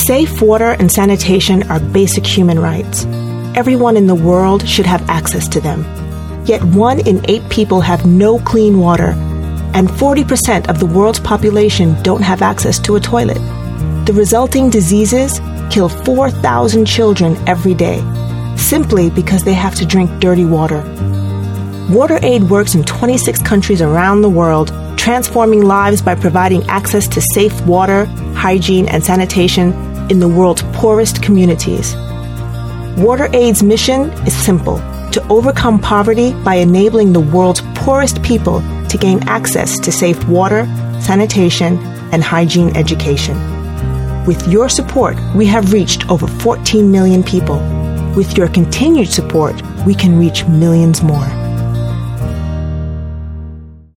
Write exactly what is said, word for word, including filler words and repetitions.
Safe water and sanitation are basic human rights. Everyone in the world should have access to them. Yet one in eight people have no clean water, and forty percent of the world's population don't have access to a toilet. The resulting diseases kill four thousand children every day, simply because they have to drink dirty water. WaterAid works in twenty-six countries around the world, transforming lives by providing access to safe water, hygiene, and sanitation in the world's poorest communities. WaterAid's mission is simple: to overcome poverty by enabling the world's poorest people to gain access to safe water, sanitation, and hygiene education. With your support, we have reached over fourteen million people. With your continued support, we can reach millions more.